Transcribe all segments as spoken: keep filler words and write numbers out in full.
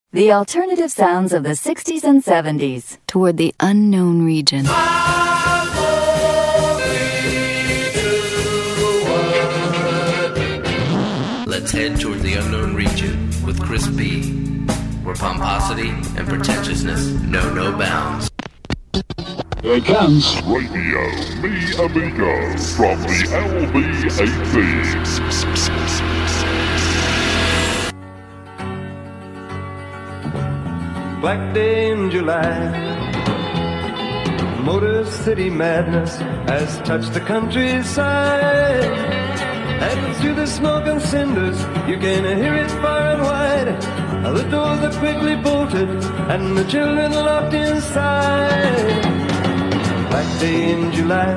The alternative sounds of the sixties and seventies toward the unknown region. Let's head toward the unknown region with Chris B, where pomposity and pretentiousness know no bounds. Here comes Radio Me Amigo from the L B eight B. Black day in July, Motor City madness has touched the countryside. And through the smoke and cinders, you can hear it far and wide. The doors are quickly bolted and the children locked inside. Black day in July,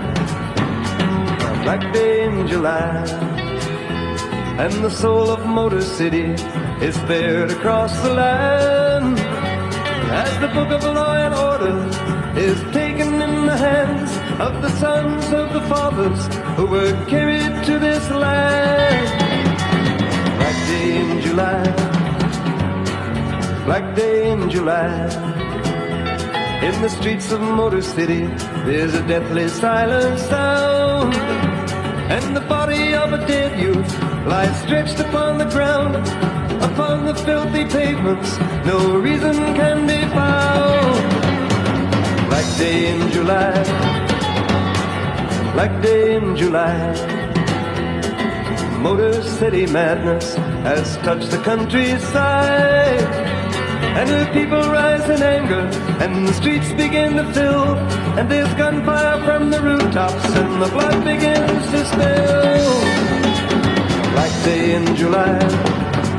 a black day in July, and the soul of Motor City is there to cross the line. As the book of law and order is taken in the hands of the sons of the fathers who were carried to this land. Black day in July, black day in July, in the streets of Motor City there's a deathly silent sound, and the body of a dead youth lies stretched upon the ground. Upon the filthy pavements no reason can be found. Black day in July, black day in July, Motor City madness has touched the countryside. And the people rise in anger and the streets begin to fill, and there's gunfire from the rooftops and the blood begins to spill. Black day in July,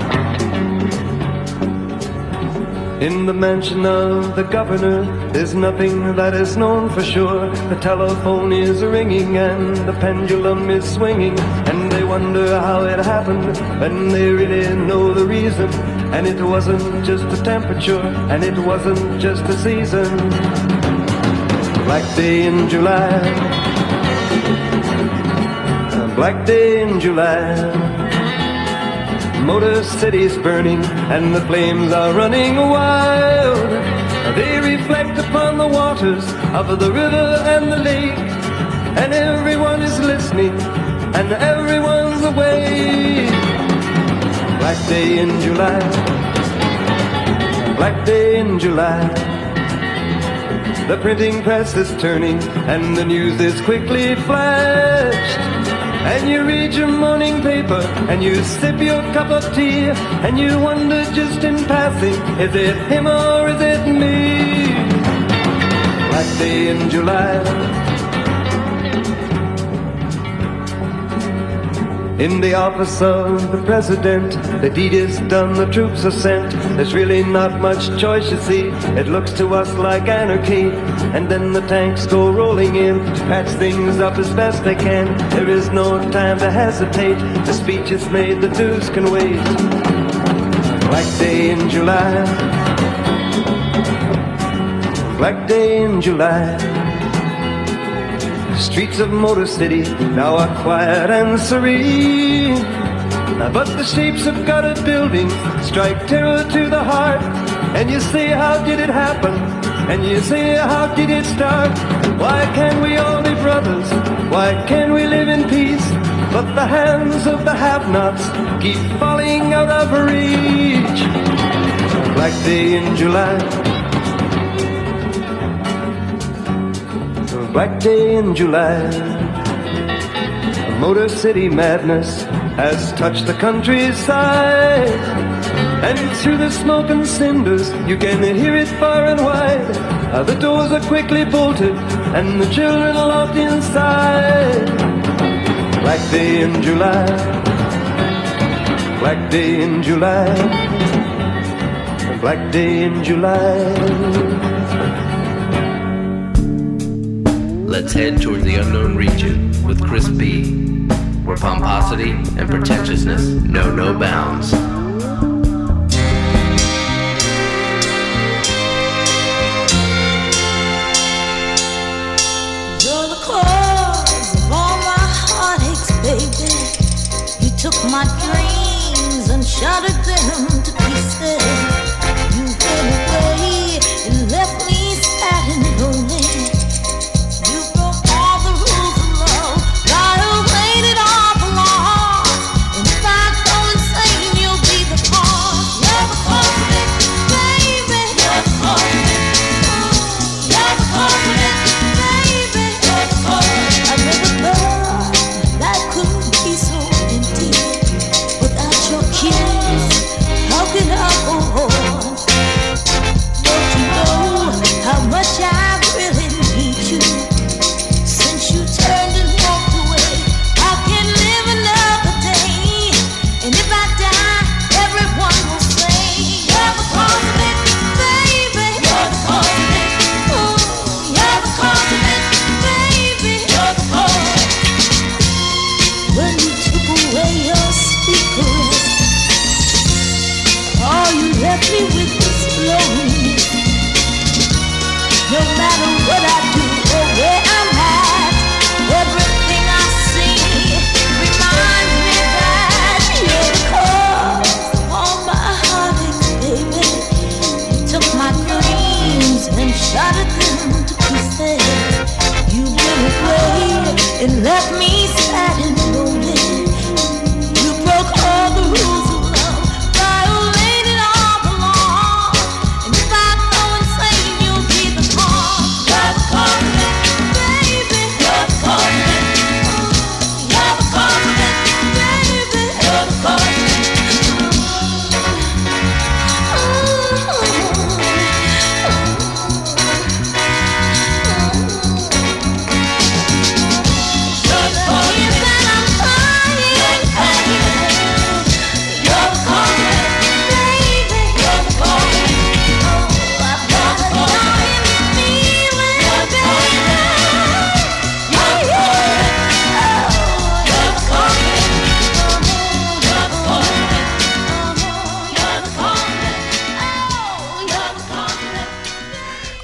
in the mansion of the governor, there's nothing that is known for sure. The telephone is ringing and the pendulum is swinging, and they wonder how it happened when they really know the reason. And it wasn't just the temperature, and it wasn't just the season. Black day in July, a black day in July, Motor City's burning and the flames are running wild. They reflect upon the waters of the river and the lake, and everyone is listening and everyone's awake. Black day in July, black day in July, the printing press is turning and the news is quickly flashed. And you read your morning paper, and you sip your cup of tea, and you wonder just in passing, is it him or is it me? Black day in July, in the office of the president, the deed is done, the troops are sent. There's really not much choice, you see. It looks to us like anarchy. And then the tanks go rolling in to patch things up as best they can. There is no time to hesitate. The speech is made, the news can wait. Black day in July, black day in July, the streets of Motor City now are quiet and serene, but the shapes of gutted buildings strike terror to the heart. And you say, how did it happen? And you say, how did it start? Why can't we all be brothers? Why can't we live in peace? But the hands of the have-nots keep falling out of reach. Black day in July, black day in July, Motor City madness has touched the countryside. And through the smoke and cinders you can hear it far and wide. Uh, the doors are quickly bolted and the children are locked inside. Black day in July, black day in July, black day in July. Let's head toward the unknown region with Chris B, where pomposity and pretentiousness know no bounds. You're the cause of all my heartaches, baby. You took my dreams and shattered them to pieces.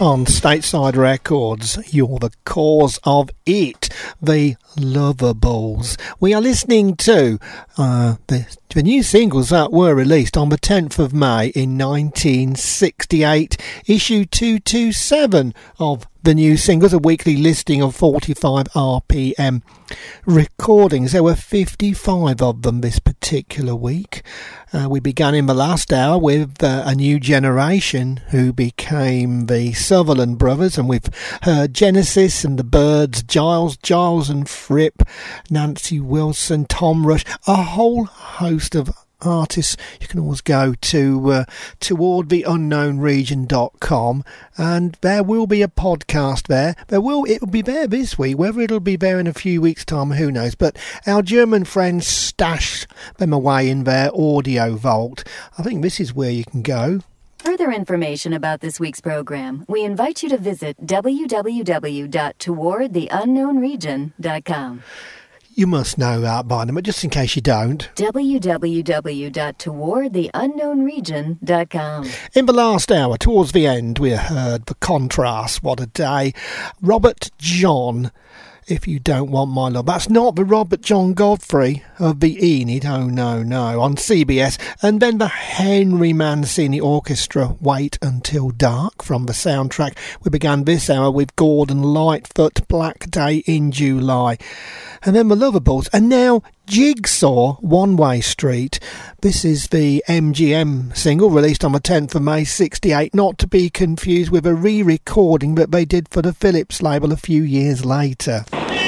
on Stateside Records. You're the cause of it, the Lovables. We are listening to uh, the, the new singles that were released on the tenth of May in nineteen sixty-eight, issue two twenty-seven of the new singles, a weekly listing of forty-five R P M recordings. There were fifty-five of them this particular week. Uh, we began in the last hour with uh, a new generation who became the Sutherland Brothers, and we've heard Genesis and the Byrds, Giles, Giles and Fripp, Nancy Wilson, Tom Rush, a whole host of artists. You can always go to uh, toward the unknown region dot com, and there will be a podcast there. There will it will be there this week. Whether it'll be there in a few weeks' time, who knows? But our German friends stash them away in their audio vault. I think this is where you can go. Further information about this week's program, we invite you to visit w w w dot toward the unknown region dot com. You must know that by now, but just in case you don't, w w w dot toward the unknown region dot com. In the last hour, towards the end, we heard The Contrast, What a Day, Robert John, If You Don't Want My Love. That's not the Robert John Godfrey of the Enid, oh no, no, on C B S. And then the Henry Mancini Orchestra, Wait Until Dark, from the soundtrack. We began this hour with Gordon Lightfoot, Black Day in July. And then the Lovables, and now Jigsaw, One Way Street. This is the M G M single released on the tenth of May sixty-eight, not to be confused with a re-recording that they did for the Philips label a few years later.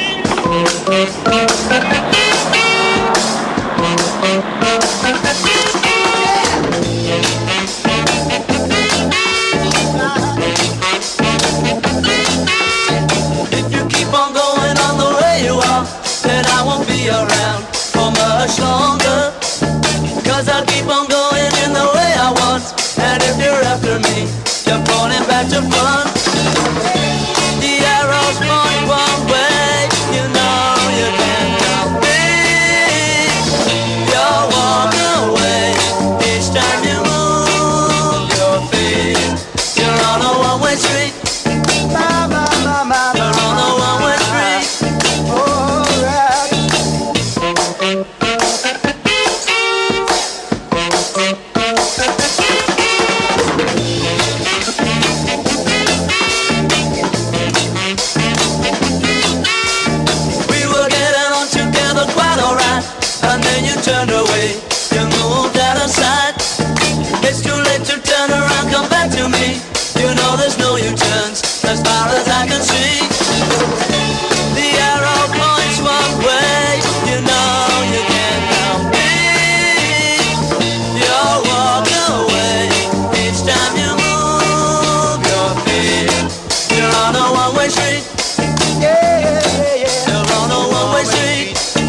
If you keep on going on the way you are, then I won't be around for much longer, 'cause I'll keep on going in the way I want. And if you're after me, you're pointing back to front. The arrows point one way, you know you can't help me. You're walking away each time you move your feet. You're on a one-way street. My, my, my, my, you're on a one-way street. Turned away, you moved out of sight. It's too late to turn around, come back to me. You know there's no U-turns, as far as I can see. The arrow points one way, you know you can't help me. You're walking away, each time you move your feet. You're on a one-way street. Yeah, yeah, yeah. You're on a one-way street.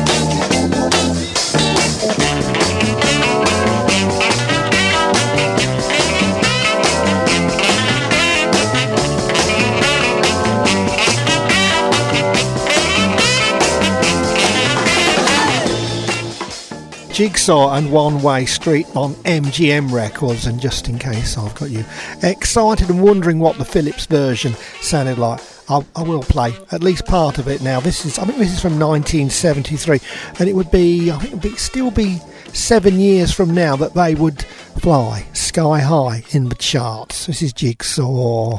Jigsaw and One Way Street on M G M Records. And just in case I've got you excited and wondering what the Philips version sounded like, I'll, I will play at least part of it now. This is, I think this is from nineteen seventy-three, and it would be, I think it would be, still be seven years from now that they would fly sky high in the charts. This is Jigsaw.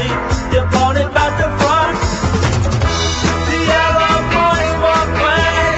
The arrow points one way.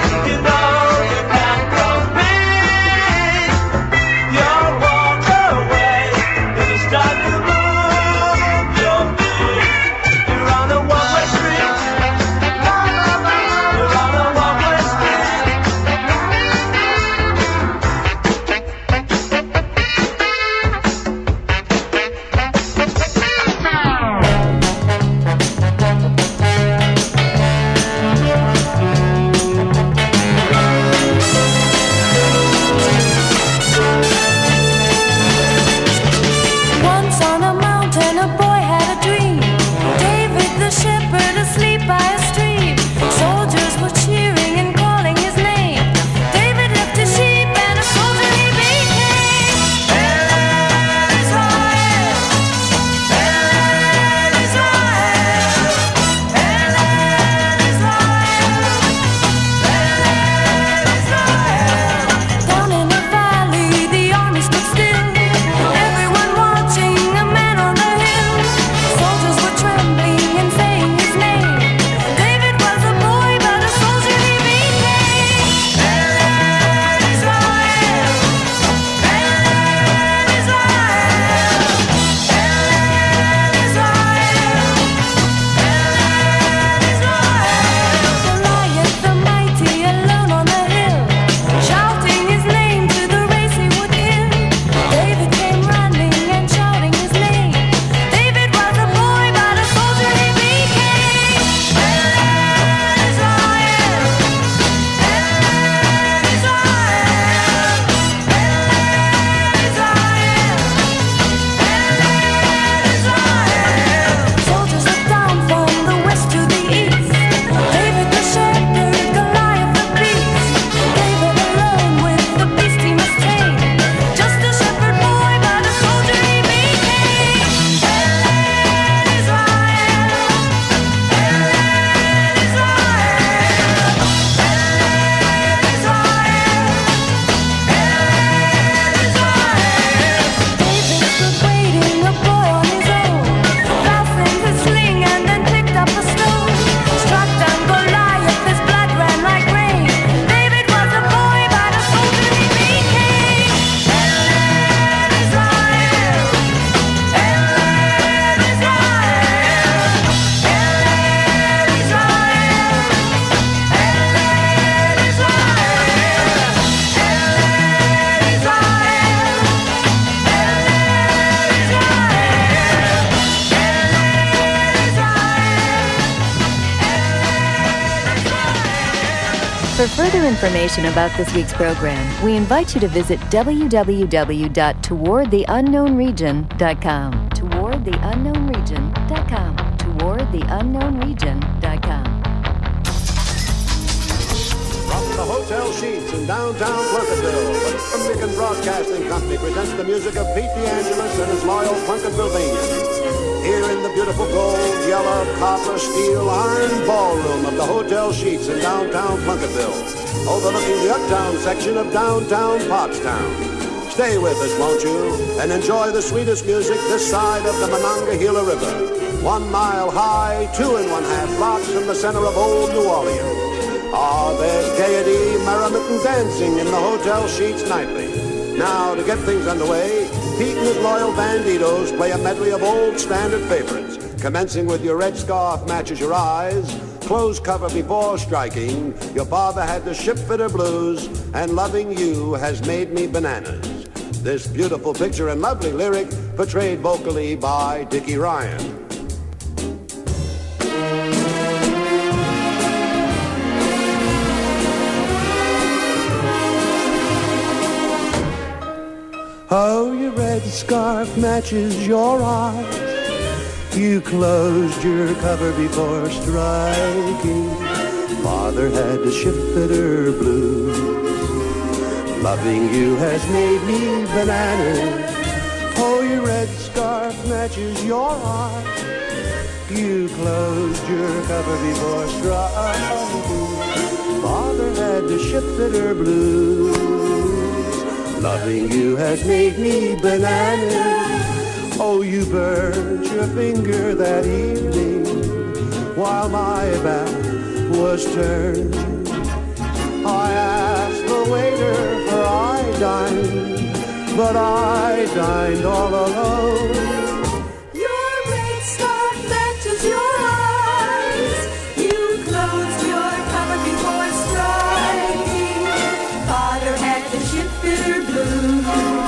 For further information about this week's program, we invite you to visit w w w dot toward the unknown region dot com. toward the unknown region dot com. toward the unknown region dot com. From the Hotel Sheets in downtown Plunketville, the American Broadcasting Company presents the music of Pete DeAngelis and his loyal Plunketvilleanians. Here in the beautiful gold, yellow, copper, steel, iron ballroom of the Hotel Sheets in downtown Plunketville, overlooking the uptown section of downtown Pottstown. Stay with us, won't you, and enjoy the sweetest music this side of the Monongahela River. One mile high, two and one half blocks from the center of old New Orleans. Ah, there's gaiety, merriment, and dancing in the Hotel Sheets nightly. Now, to get things underway, Pete and his loyal banditos play a medley of old standard favorites, commencing with Your Red Scarf Matches Your Eyes, Clothes Cover Before Striking, Your Father Had the Shipfitter Blues, and Loving You Has Made Me Bananas. This beautiful picture and lovely lyric portrayed vocally by Dickie Ryan. Oh, your red scarf matches your eyes. You closed your cover before striking. Father had the shipfitter blues. Loving you has made me bananas. Oh, your red scarf matches your eyes. You closed your cover before striking. Father had the shipfitter blues. Loving you has made me bananas. Oh, you burned your finger that evening while my back was turned. I asked the waiter for iodine, but I dined all alone. Your red scarf matches your eyes. You closed your cover before striking. Father had the shipfitter blues.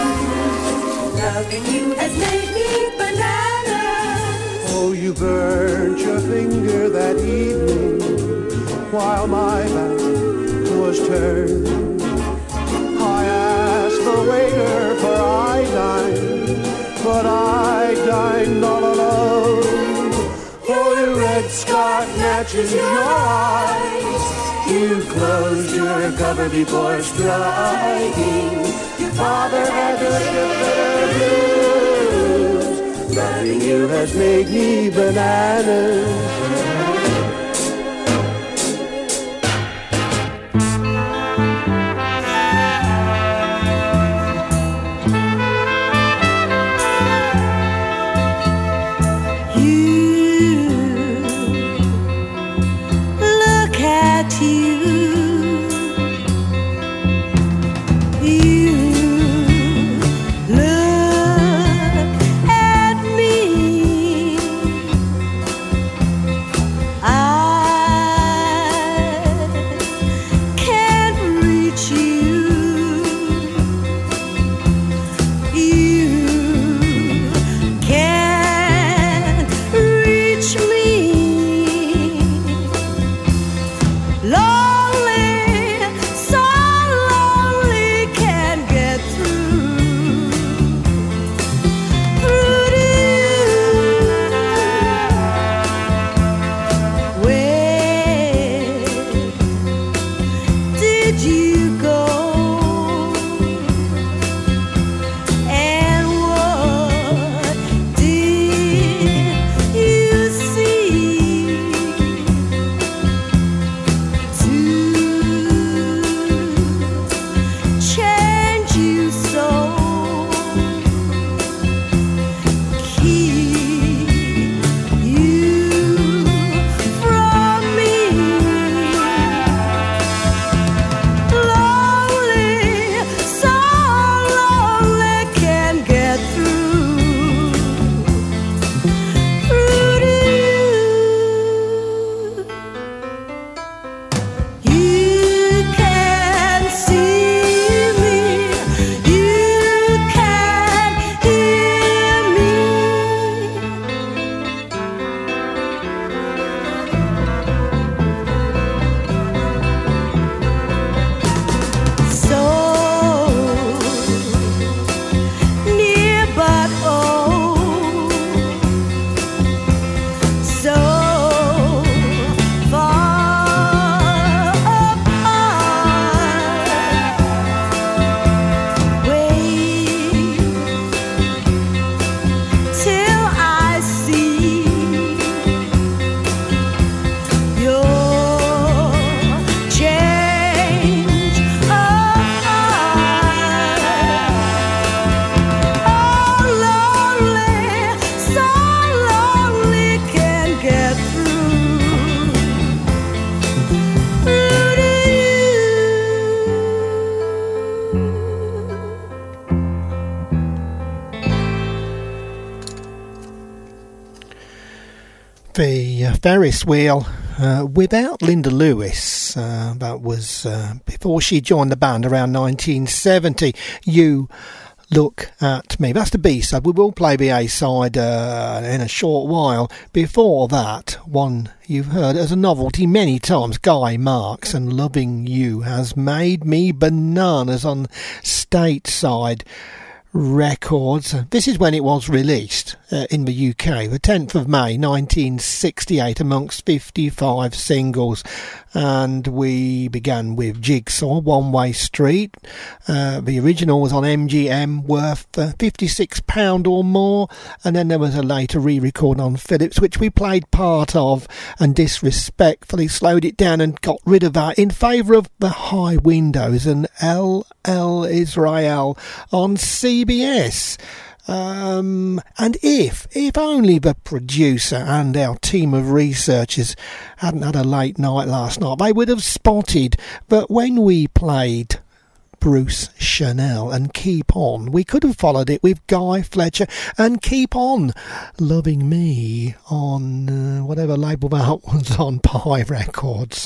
Loving you has made me bananas. Oh, you burnt your finger that evening while my back was turned. I asked the waiter for iodine, but I dined all alone. Oh, your red scarf matches your eyes. You closed your cover before striking. Your father had the shipfitter blues. Loving you has made me bananas. Lonely the uh, Ferris wheel uh, without Linda Lewis. Uh, that was uh, before she joined the band around nineteen seventy. You Look at Me. That's the B-side. We will play the A-side uh, in a short while. Before that, one you've heard as a novelty many times, Guy Marks and Loving You Has Made Me Bananas on Stateside Records. This is when it was released uh, in the U K, the tenth of May nineteen sixty-eight, amongst fifty-five singles. And we began with Jigsaw, One Way Street. Uh, the original was on M G M, worth uh, fifty-six pounds or more. And then there was a later re-record on Philips, which we played part of and disrespectfully slowed it down and got rid of that in favour of the High Windows and L L Israel on C B S. Um, and if, if only the producer and our team of researchers hadn't had a late night last night, they would have spotted that when we played Bruce Chanel and Keep On, we could have followed it with Guy Fletcher and Keep On Loving Me on uh, whatever label that was on, Pie Records.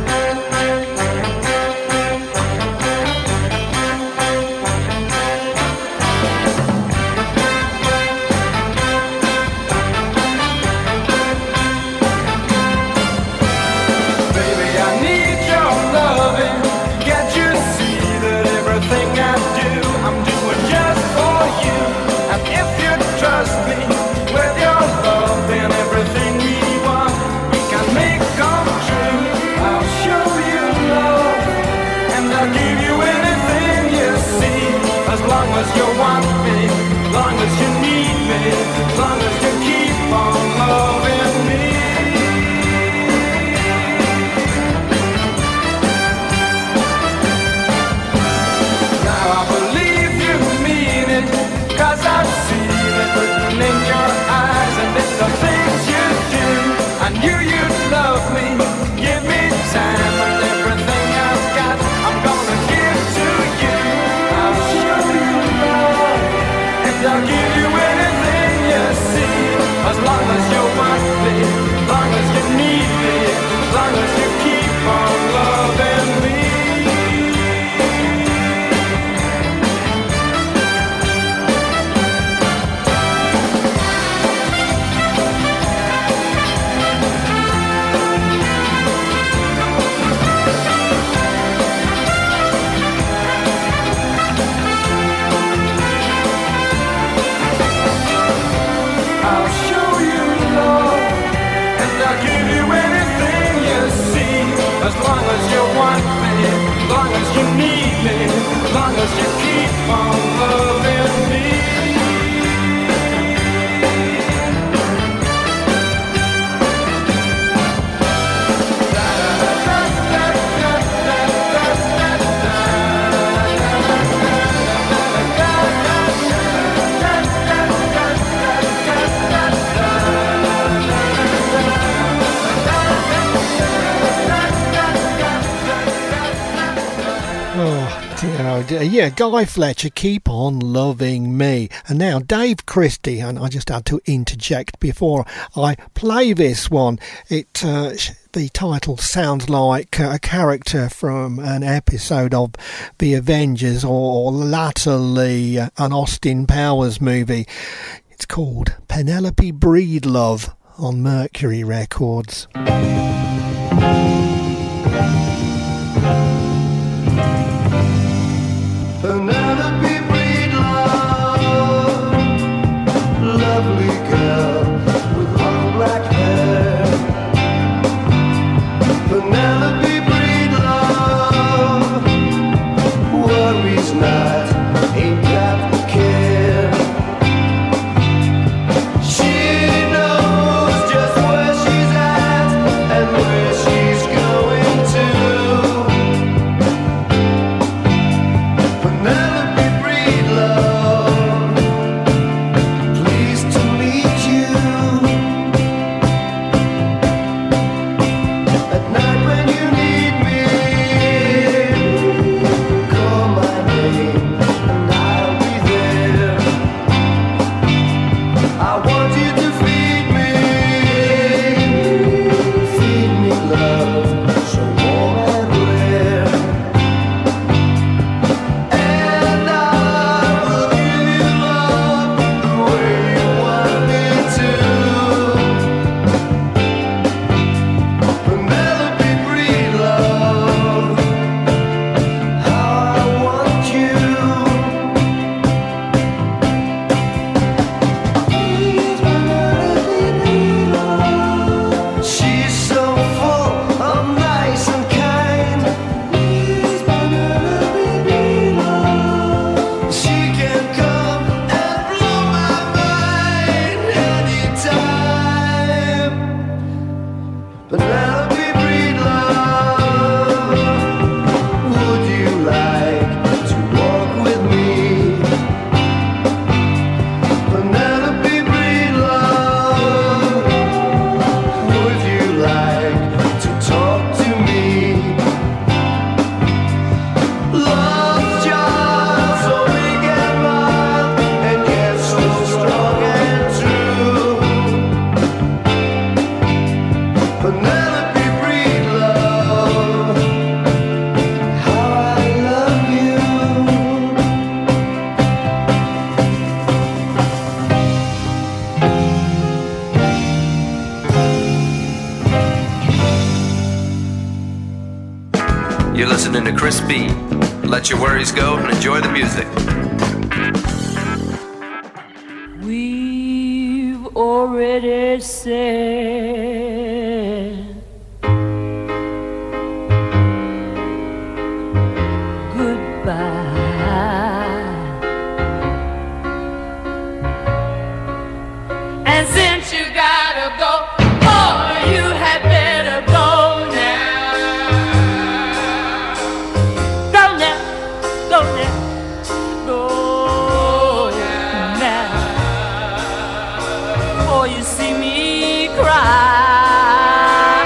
Yeah, Guy Fletcher, Keep On Loving Me. And now Dave Christie, and I just had to interject before I play this one. It uh, the title sounds like a character from an episode of The Avengers, or, or latterly uh, an Austin Powers movie. It's called Penelope Breedlove on Mercury Records. Penelope Breedlove, lovely girl with long black hair. Penelope Breedlove worries not, ain't got the care. She knows just where she's at and where she's going. You're listening to Chris B. Let your worries go and enjoy the music. We've already said goodbye. And since you gotta go, oh, you had better go now. Go now, go now, go now. Before you see me cry.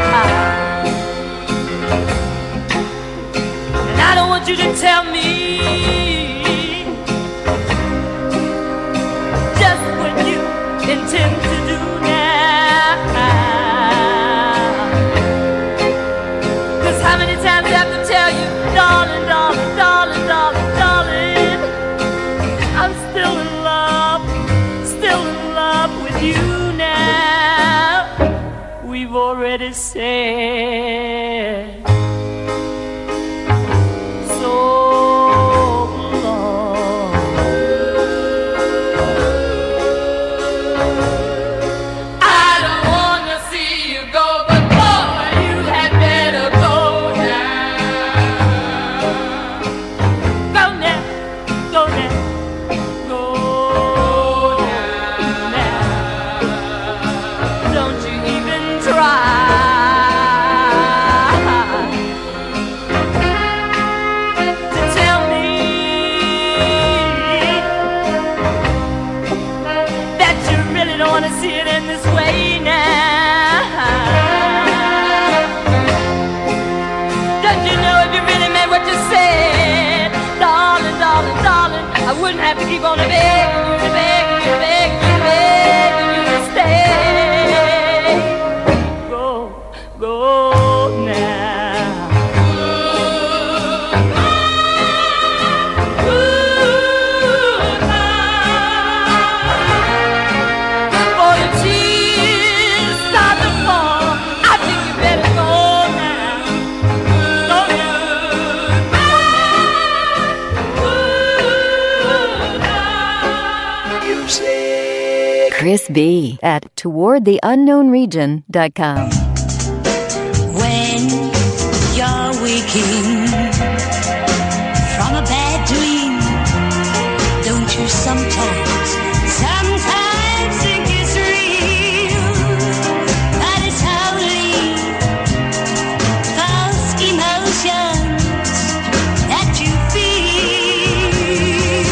And I don't want you to tell me just what you intend to do now. 'Cause how many times I have to tell you, darling, darling, darling, darling, darling, I'm still in love, still in love with you now. We've already said so long. I don't wanna see you go, but boy, you had better go now. Go now, go now, go now. Don't you even try to tell me that you really don't wanna see it in this way now. Don't you know if you really meant what you said, darling, darling, darling, I wouldn't have to keep on begging you, begging you, begging you, begging you to stay. Go, go now. For the tears start to fall, I think you better go now. Go now. Chris B. at toward the unknown region dot com. When you're waking from a bad dream, don't you sometimes, sometimes think it's real? That it's only those emotions that you feel.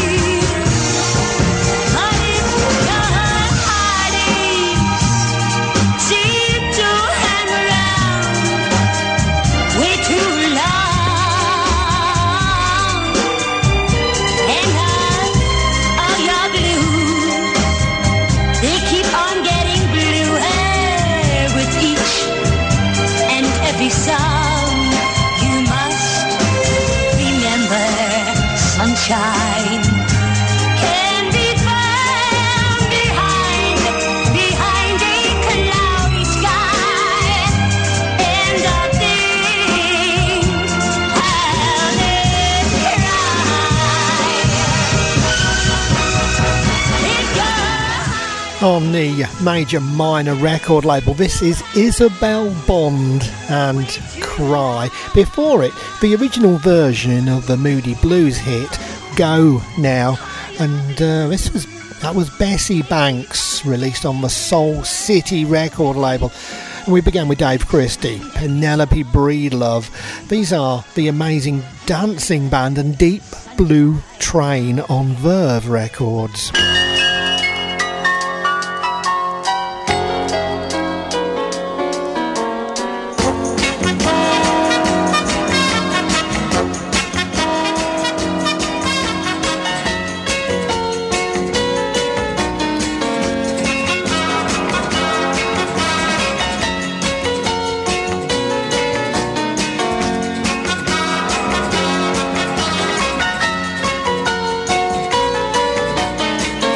But if your heartaches seem to hang around way too long, and all your blues, they keep on getting bluer with each and every song, you must remember sunshine can be found behind, behind a cloudy sky, and the things I'll never cry. If you're On the major minor record label, this is Isabel Bond and Cry. Before it, the original version of the Moody Blues hit Go Now, and uh, this was that was Bessie Banks, released on the Soul City record label. And we began with Dave Christie, Penelope Breedlove. These are the amazing dancing band and Deep Blue Train on Verve Records. Thank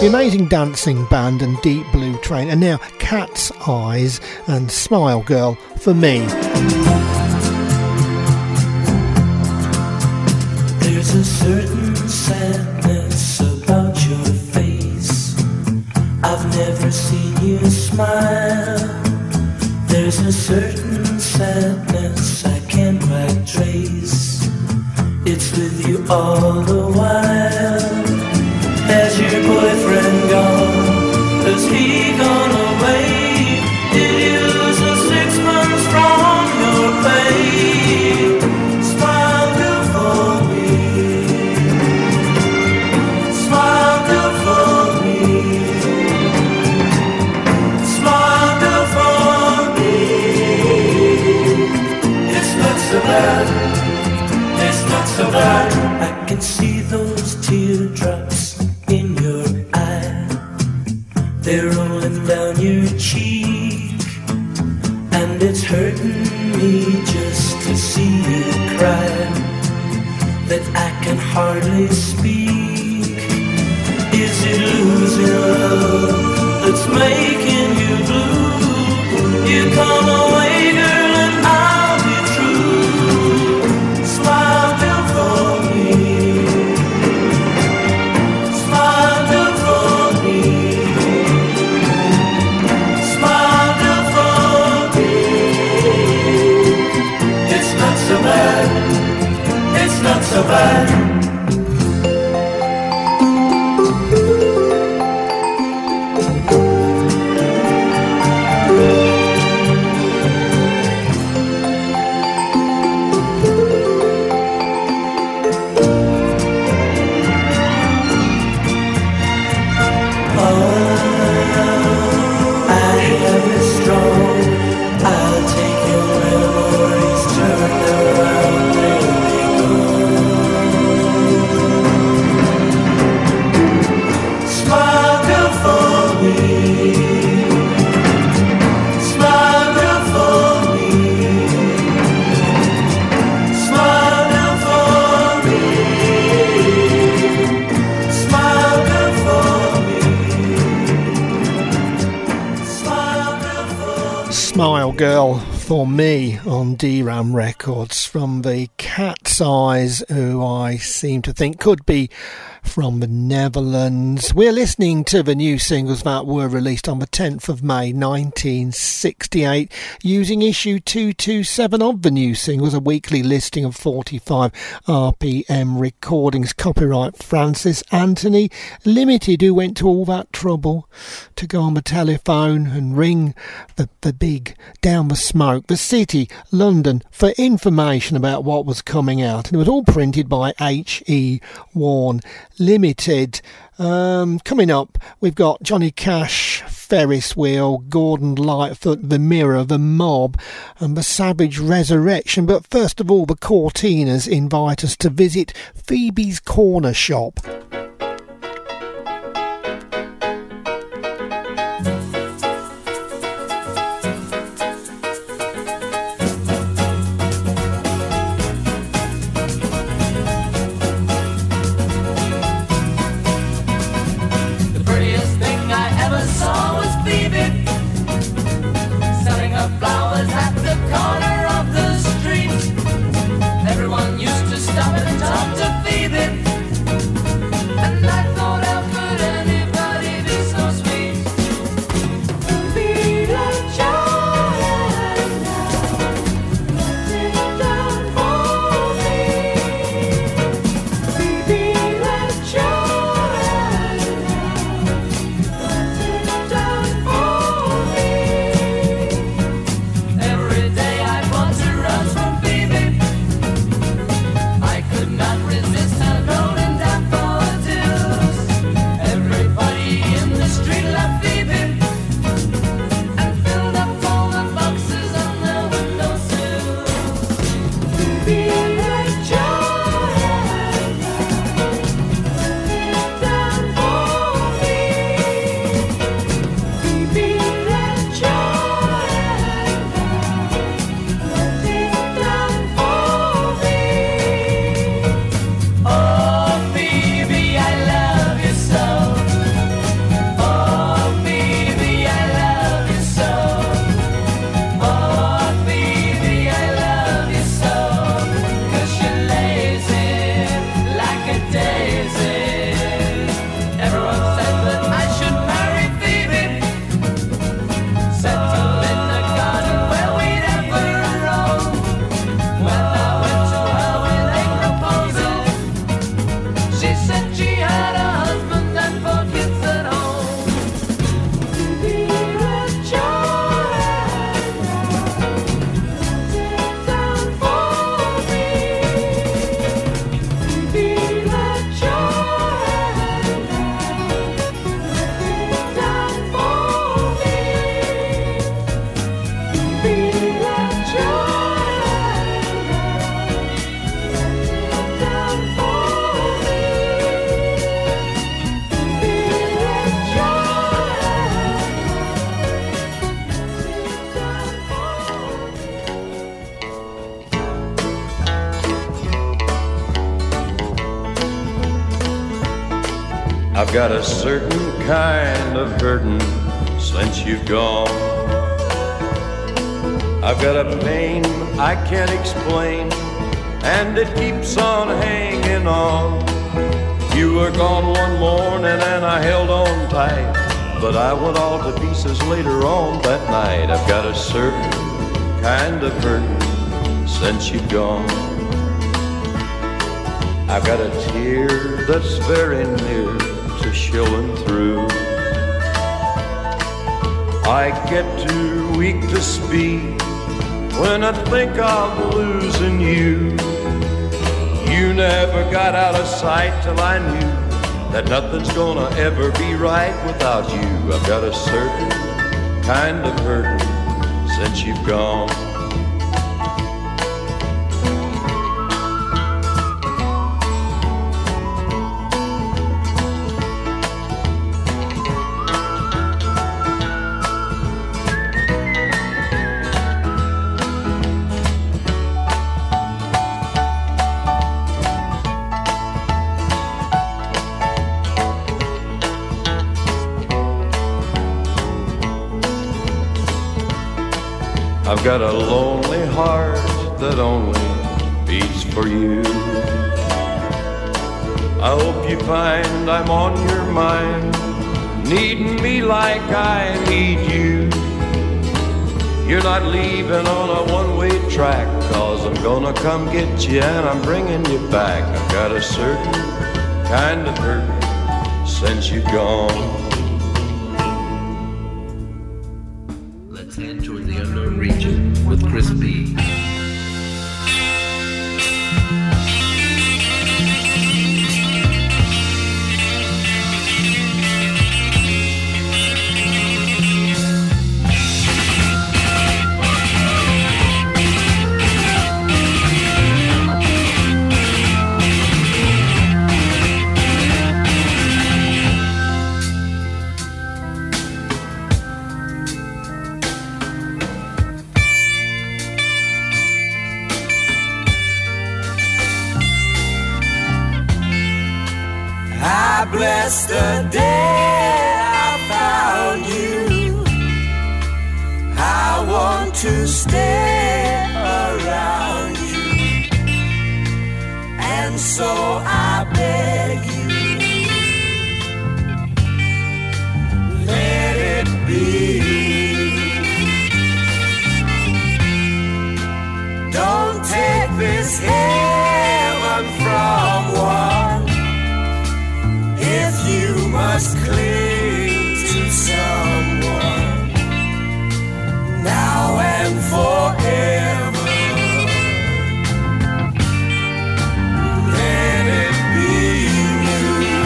Amazing Dancing Band and Deep Blue Train, and now Cat's Eyes and Smile Girl for me. There's a certain sadness about your face. I've never seen you smile. There's a certain sadness I can't quite trace. It's with you all the while. Has your boyfriend gone? Has he gone away? Did you lose the six months from your pay? Smile good for me. Smile good for me. Smile good for me. It's not so bad. It's not so bad. I can see those teardrops in your eye. They're rolling down your cheek, and it's hurting me just to see you cry, that I can hardly speak. Is it losing love that's making you blue? You come away, girl, and I'll be true. Smile good for me. It's not so bad. Smile Girl for me on D RAM Records from the Cat's Eyes, who I seem to think could be from the Netherlands. We're listening to the new singles that were released on the tenth of May nineteen sixty-eight using issue two twenty-seven of the new singles, a weekly listing of forty-five R P M recordings. Copyright Francis Anthony Limited, who went to all that trouble to go on the telephone and ring the, the big Down the Smoke, the City, London, for information about what was coming out. And it was all printed by H E Warne Limited. Um, coming up, we've got Johnny Cash, Ferris Wheel, Gordon Lightfoot, The Mirror, The Mob, and The Savage Resurrection. But first of all, the Cortinas invite us to visit Phoebe's Corner Shop. Everyone used to stop and talk to Phoebe. I've got a certain kind of hurting since you've gone. I've got a pain I can't explain, and it keeps on hanging on. You were gone one morning and I held on tight, but I went all to pieces later on that night. I've got a certain kind of hurting since you've gone. I've got a tear that's very near to showing through. I get too weak to speak when I think I'm losing you. You never got out of sight till I knew that nothing's gonna ever be right without you. I've got a certain kind of hurting since you've gone. I've got a lonely heart that only beats for you. I hope you find I'm on your mind, needing me like I need you. You're not leaving on a one-way track, 'cause I'm gonna come get you and I'm bringing you back. I've got a certain kind of hurt since you've gone. Let's head toward the unknown region with Chris B. I bless the day I found you. I want to stay around you, and so I beg you, let it be. Don't take this heaven from one if you must cling to someone now and forever. Let it be you.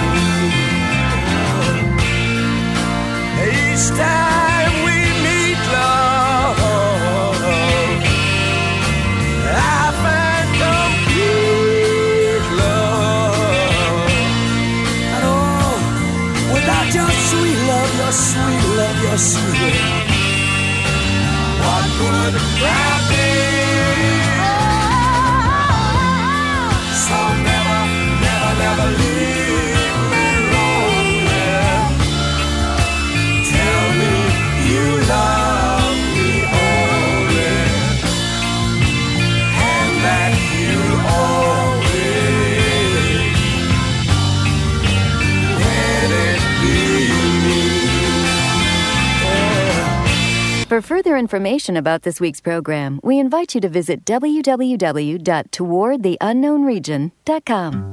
Each time we meet, love, I find complete love. Your sweet love, your sweet love, your sweet love. What would I be? So never, never, never leave me lonely. Tell me you love me only, and that you always let it be. For further information about this week's program, we invite you to visit w w w dot toward the unknown region dot com.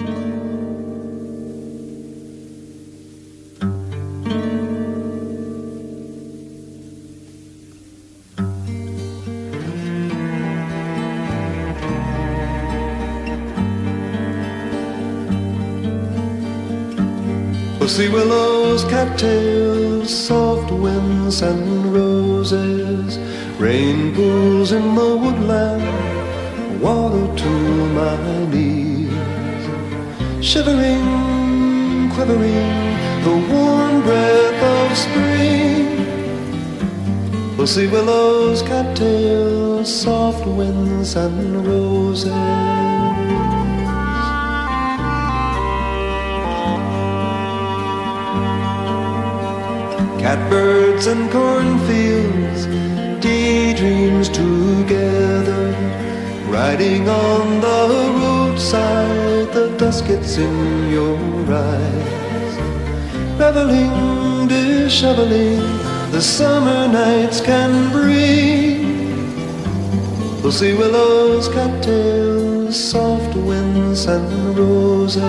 Pussy willows, cattails, soft winds and roses, rain pools in the woodland, water to my knees, shivering, quivering, the warm breath of spring. Pussy willows, cattails, soft winds and roses. Catbirds and cornfields, daydreams together, riding on the roadside, the dusk gets in your eyes. Reveling, disheveling, the summer nights can bring. Pussy willows, cattails, soft winds and roses.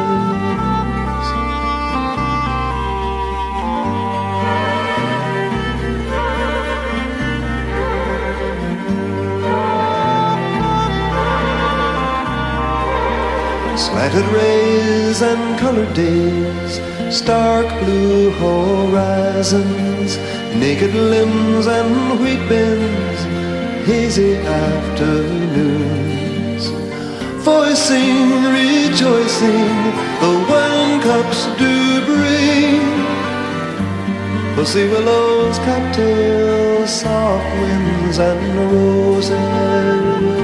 Slanted rays and colored days, stark blue horizons, naked limbs and wheat bins, hazy afternoons. Voicing, rejoicing, the wine cups do bring. Pussy willows, cattails, soft winds and roses.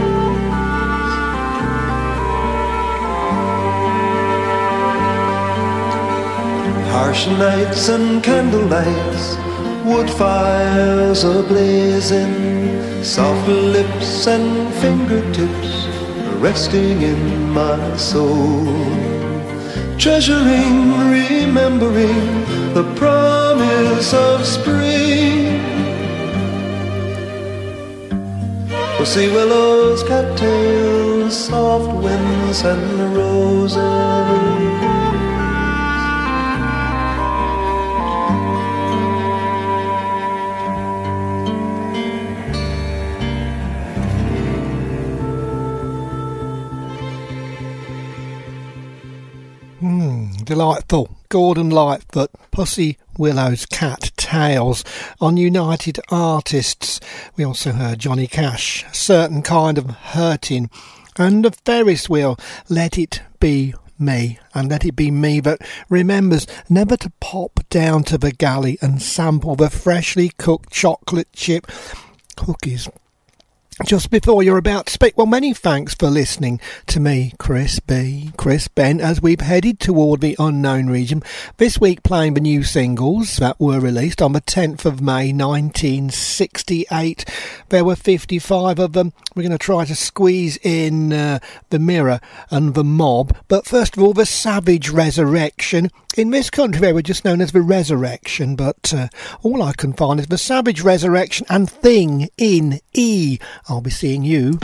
Harsh nights and candle lights, wood fires a-blazing, soft lips and fingertips resting in my soul. Treasuring, remembering the promise of spring. Pussy willows, cattails, soft winds and roses. Delightful. Gordon Lightfoot, Pussy Willows, Cat Tails on United Artists. We also heard Johnny Cash, Certain Kind of Hurting, and the Ferris Wheel, Let It Be Me, and Let It Be Me that remembers never to pop down to the galley and sample the freshly cooked chocolate chip cookies just before you're about to speak. Well, many thanks for listening to me, Chris B, Chris Ben, as we've headed toward the unknown region. This week playing the new singles that were released on the tenth of May nineteen sixty-eight. There were fifty-five of them. We're going to try to squeeze in uh, The Mirror and The Mob. But first of all, The Savage Resurrection. In this country they were just known as The Resurrection, but uh, all I can find is The Savage Resurrection and Thing in E. I'll be seeing you.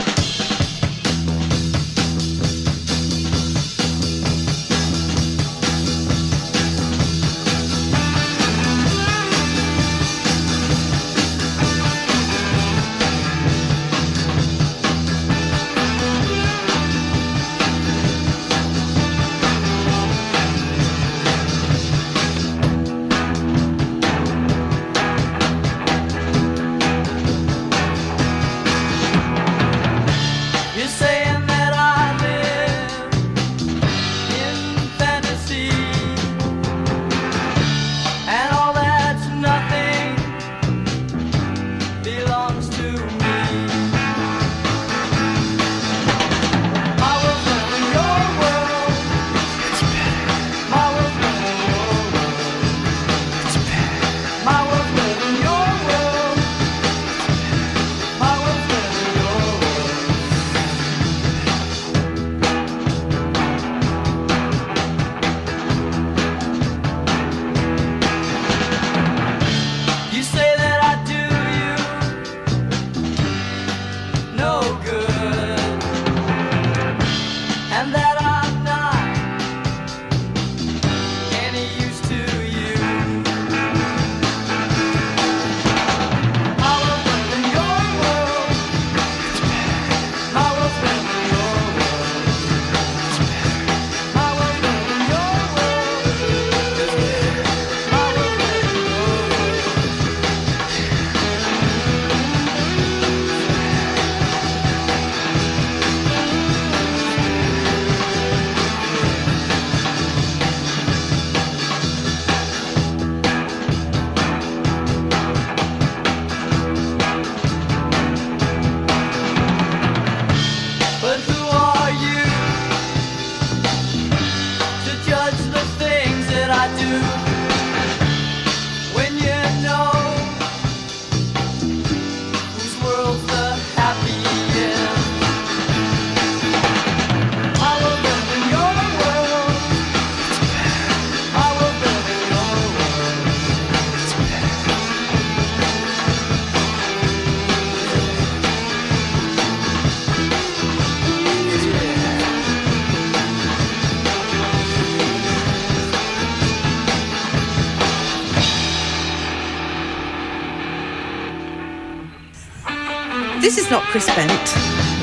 This is not Chris Bent.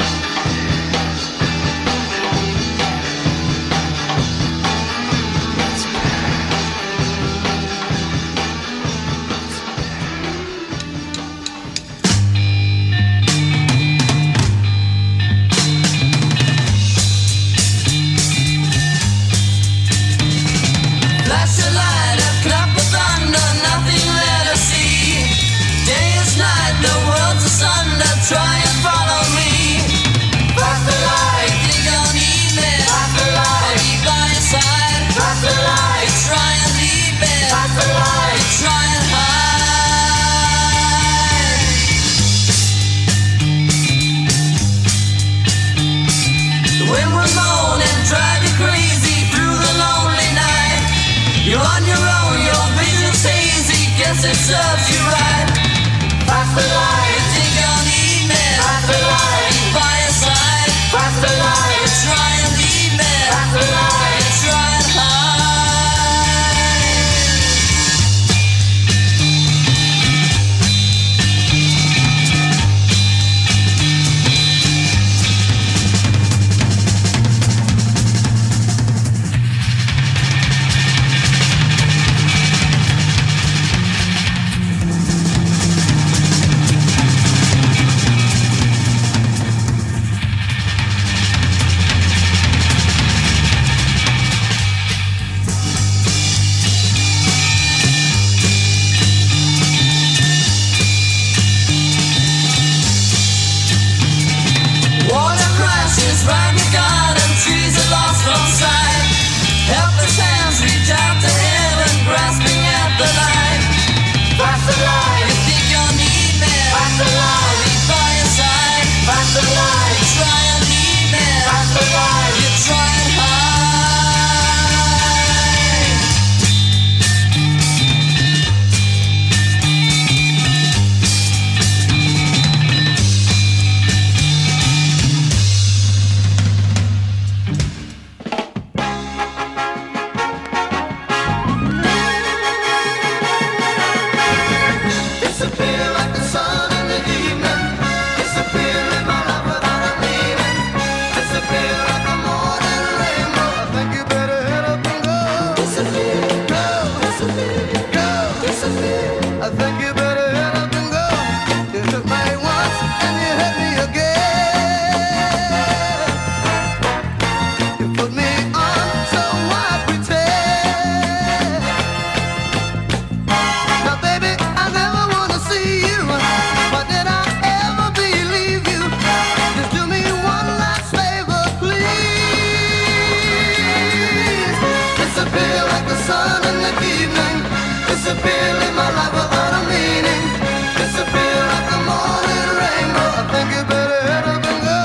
Flash a light, a clap of thunder, nothing there to see. Day is night, the world's asunder, try and follow me. Pass the light, you think I'll need me. Pass the light, I'll be by your side. Pass the light, you try and leave me. Pass the light, you try and hide. The wind will moan and drive you crazy through the lonely night. You're on your own, your vision's hazy, guess it serves you right. Pass the light, you think I'll need me. Pass the light, you by your side. Pass the light, you try and leave me. Pass the light, you try and hide. Water crashes round your garden, trees are lost from sight. Helpless hands reach out to heaven, grasping at the light. Pass the light, you think you'll need me. Pass the light, I'll be by your side. Pass the light, you try and leave me. Pass the light, you try and hide. Disappear like the sun in the evening. Disappear in my life without a meaning. Disappear like a morning rainbow. I think you better head up and go. Disappear, go, disappear, go, disappear. I think you better head up and go. You took me once and you hit me again. You put me on, so why pretend? Now, baby, I never wanna see you, but did I ever believe you? Just do me one last favor, please. Disappear like the sun in the evening. Disappear, live my life without a meaning. Disappear like the morning rainbow. I think you better head up and go.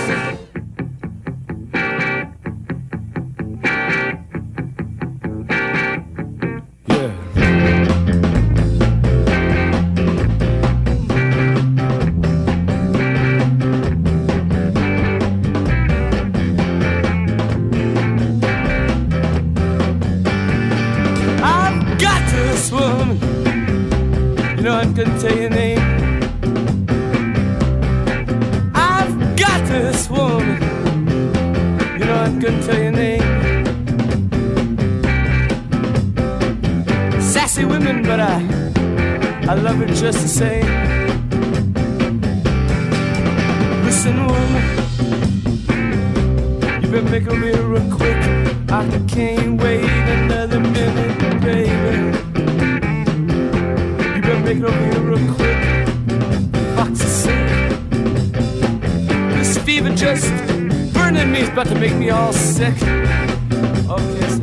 I've got this woman. You know I couldn't tell your name. I've got this woman. You know I couldn't tell your name. Sassy women, but I, I love her just the same. Listen, woman, you better make a real, real quick. I can't wait another minute, baby. You better make it over here real quick. Fox is sick. This fever just burning me is about to make me all sick. Okay, so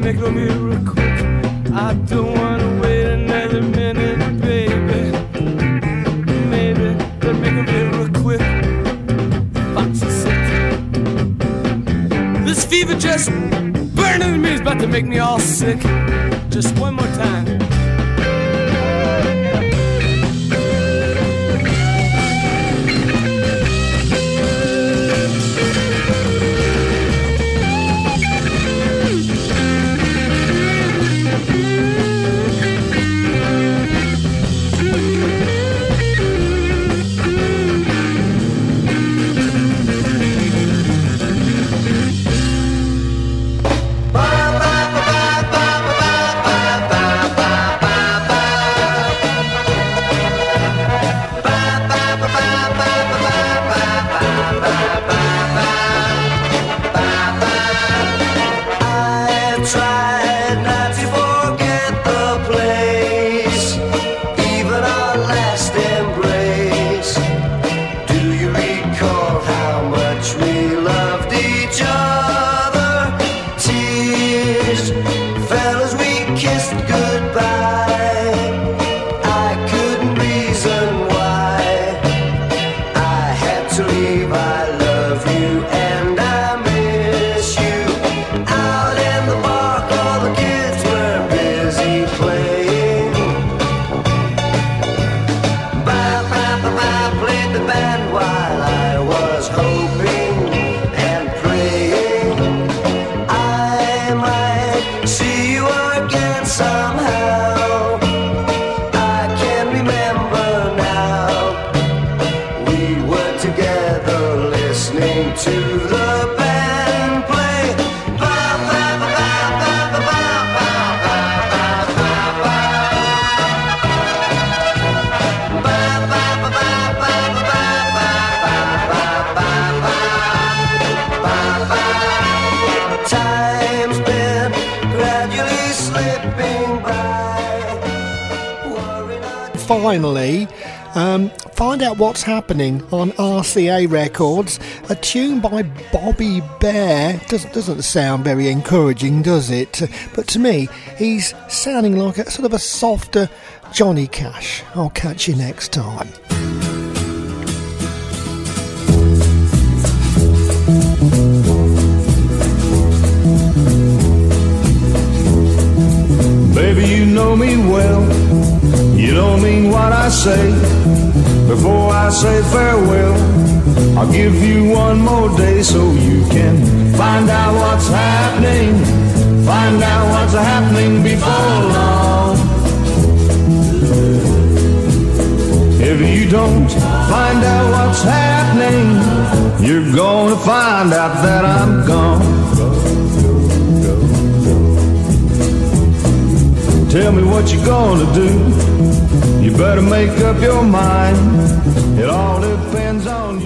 make it over here real quick. I don't wanna wait another minute, baby. Maybe better make it over here real quick. Foxy sick. This fever just burning in me is about to make me all sick. Just one more time. Finally, um, find out what's happening on R C A Records. A tune by Bobby Bare doesn't doesn't sound very encouraging, does it? But to me, he's sounding like a sort of a softer Johnny Cash. I'll catch you next time. Baby, you know me well. You don't mean what I say. Before I say farewell, I'll give you one more day so you can find out what's happening. Find out what's happening before long. If you don't find out what's happening, you're gonna find out that I'm gone. Tell me what you're gonna do. You better make up your mind. It all depends on you.